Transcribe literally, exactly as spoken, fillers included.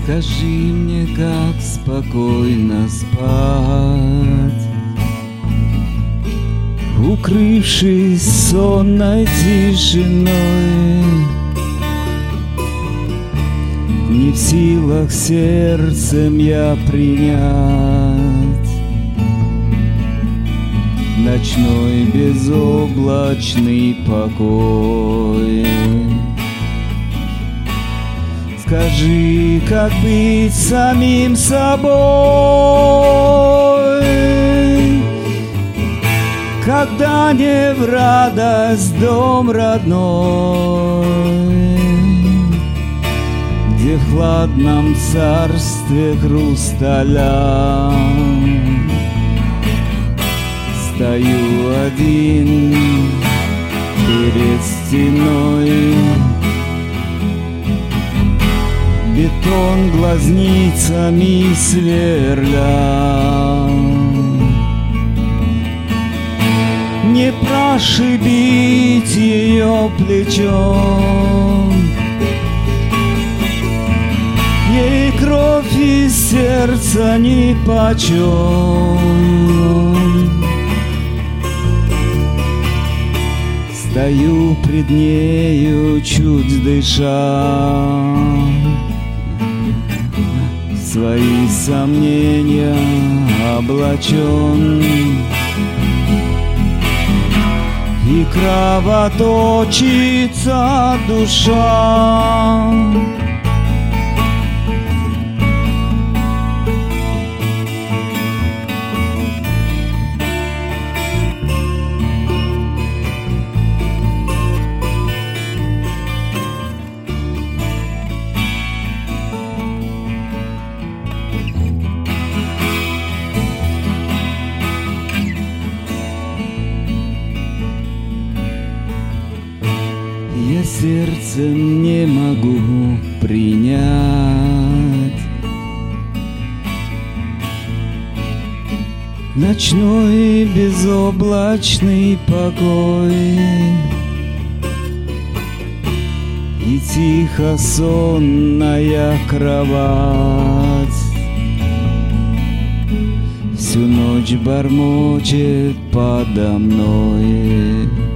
Скажи мне, как спокойно спать, укрывшись сонной тишиной, не в силах сердцем я принять ночной безоблачный покой. Скажи, как быть самим собой, когда не в радость дом родной, где в хладном царстве хрусталя стою один перед стеной. Бетон глазницами сверля, не прошибить ее плечом, ей кровь из сердца нипочем. Стою пред нею, чуть дыша, свои сомнения облачен, и кровоточится душа. Я сердцем не могу принять ночной безоблачный покой, и тихо сонная кровать всю ночь бормочет подо мной.